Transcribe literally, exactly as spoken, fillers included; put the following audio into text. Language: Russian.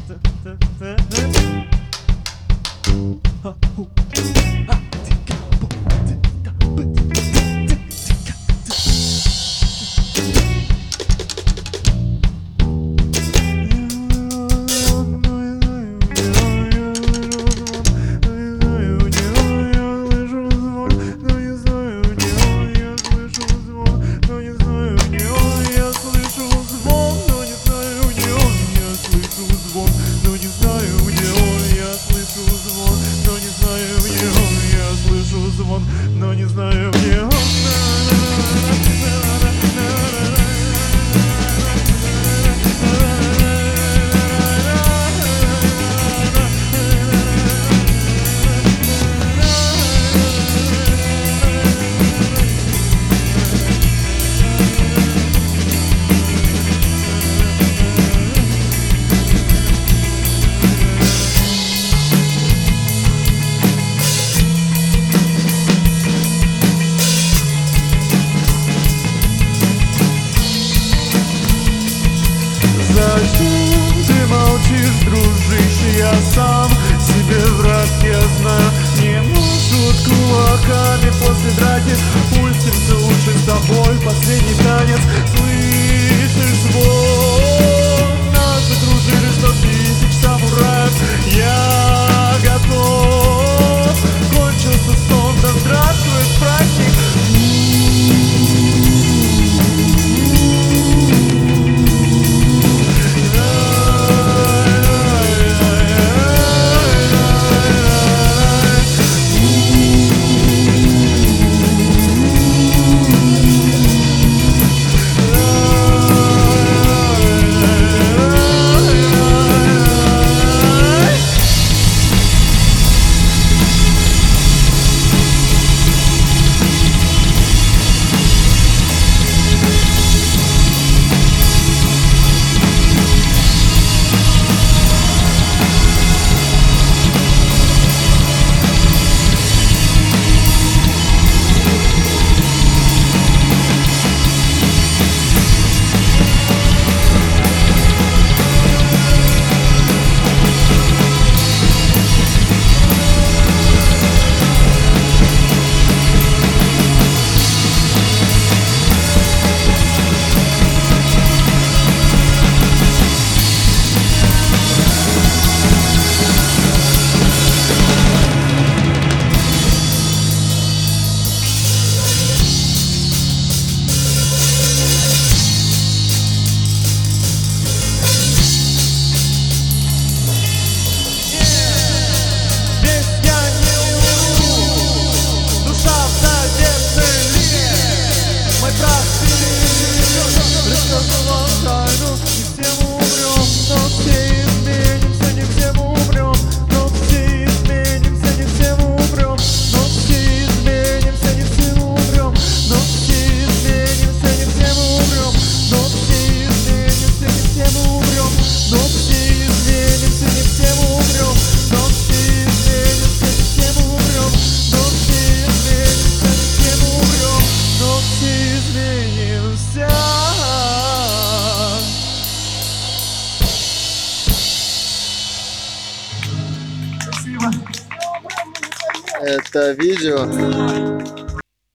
Но не знаю, где он. Зачем ты молчишь, дружище, я сам себе враг, я знаю. Не мажут кулаками после драки, пустимся лучше с тобой в последний танец. Слышишь звон? Нас окружили сто тысяч самураев. Я готов, кончился сон, да здравствует праздник. Это видео